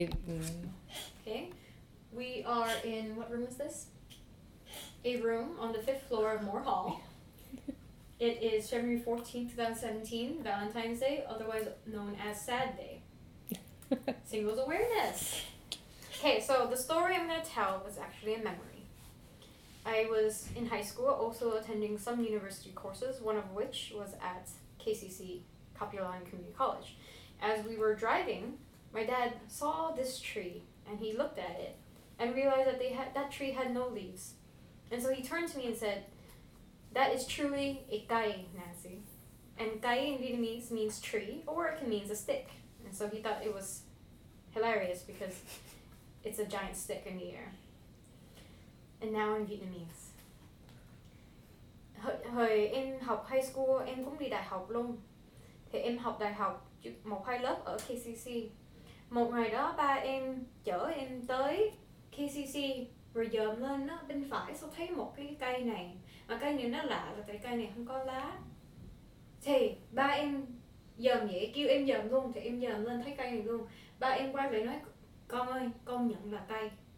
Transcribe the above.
Okay, we are in, what room is this? A room on the 5th floor of Moore Hall. It is February 14th, 2017, Valentine's Day, otherwise known as Sad Day. Singles awareness. Okay, so the story I'm going to tell was actually a memory. I was in high school also attending some university courses, one of which was at KCC, Kapiolani Community College. As we were driving, my dad saw this tree and he looked at it and realized that that tree had no leaves. And so he turned to me and said, "That is truly a kai, Nancy." And kai in Vietnamese means tree, or it can mean a stick. And so he thought it was hilarious because it's a giant stick in the air. And now in Vietnamese. Hồi em học high school, em cũng đi đại học luôn. Thì em học đại học 1-2 lớp ở KCC. Một ngày đó ba em chở em tới KCC rồi dòm lên đó, bên phải sao thấy một cái cây này. Mà cây này nó lạ là tại cây này không có lá. Thì ba em dòm vậy, kêu em dòm luôn thì em dòm lên thấy cây này luôn. Ba em quay lại nói, con ơi, con nhận là cây.